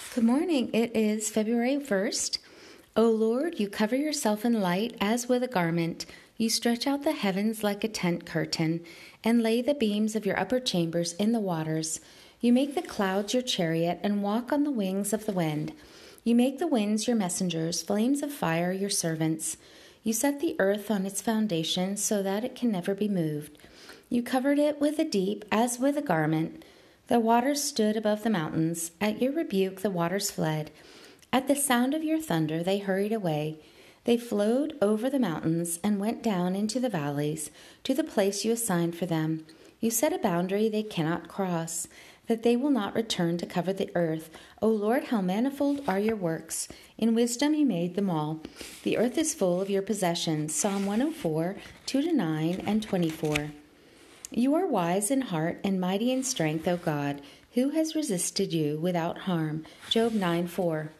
Good morning. It is February 1st. O Lord, you cover yourself in light as with a garment. You stretch out the heavens like a tent curtain and lay the beams of your upper chambers in the waters. You make the clouds your chariot and walk on the wings of the wind. You make the winds your messengers, flames of fire your servants. You set the earth on its foundation so that it can never be moved. You covered it with the deep as with a garment. The waters stood above the mountains. At your rebuke the waters fled. At the sound of your thunder they hurried away. They flowed over the mountains and went down into the valleys, to the place you assigned for them. You set a boundary they cannot cross, that they will not return to cover the earth. O Lord, how manifold are your works! In wisdom you made them all. The earth is full of your possessions. Psalm 104, 2-9 and 24. You are wise in heart and mighty in strength, O God. Who has resisted you without harm? Job 9:4.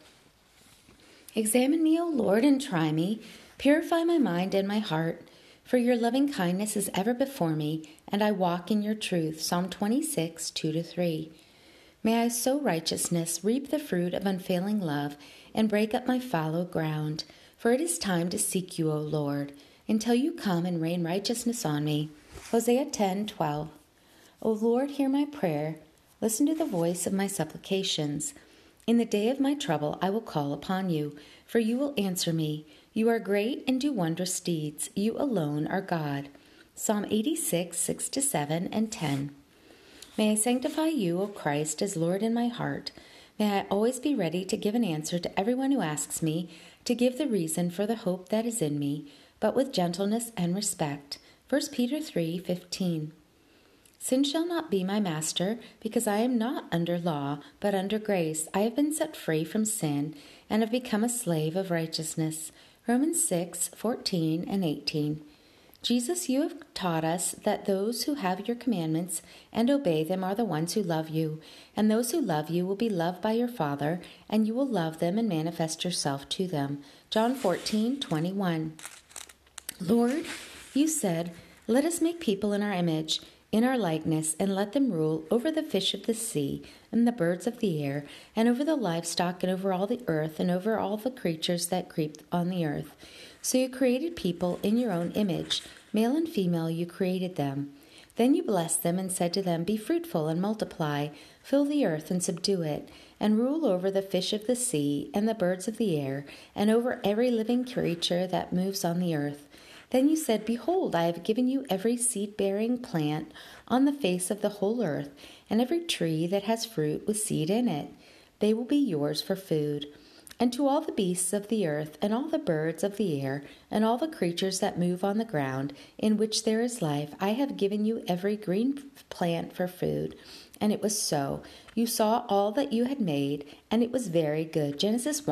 Examine me, O Lord, and try me. Purify my mind and my heart. For your loving kindness is ever before me, and I walk in your truth. Psalm 26, 2-3. May I sow righteousness, reap the fruit of unfailing love, and break up my fallow ground. For it is time to seek you, O Lord, until you come and rain righteousness on me. Hosea 10:12. O Lord, hear my prayer. Listen to the voice of my supplications. In the day of my trouble I will call upon you, for you will answer me. You are great and do wondrous deeds. You alone are God. Psalm 86, 6-7 and 10. May I sanctify you, O Christ, as Lord in my heart. May I always be ready to give an answer to everyone who asks me, to give the reason for the hope that is in me, but with gentleness and respect. 1 Peter 3:15. Sin shall not be my master, because I am not under law, but under grace. I have been set free from sin, and have become a slave of righteousness. Romans 6:14 and 18. Jesus, you have taught us that those who have your commandments and obey them are the ones who love you, and those who love you will be loved by your Father, and you will love them and manifest yourself to them. John 14:21. Lord, you said, let us make people in our image, in our likeness, and let them rule over the fish of the sea, and the birds of the air, and over the livestock, and over all the earth, and over all the creatures that creep on the earth. So you created people in your own image. Male and female you created them. Then you blessed them and said to them, be fruitful and multiply, fill the earth and subdue it, and rule over the fish of the sea, and the birds of the air, and over every living creature that moves on the earth. Then you said, behold, I have given you every seed-bearing plant on the face of the whole earth, and every tree that has fruit with seed in it. They will be yours for food. And to all the beasts of the earth, and all the birds of the air, and all the creatures that move on the ground, in which there is life, I have given you every green plant for food. And it was so. You saw all that you had made, and it was very good. Genesis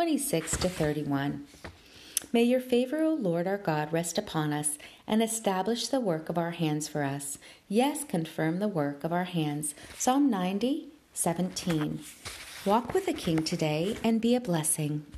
1:26-31. May your favor, O Lord our God, rest upon us, and establish the work of our hands for us. Yes, confirm the work of our hands. Psalm 90:17. Walk with the King today and be a blessing.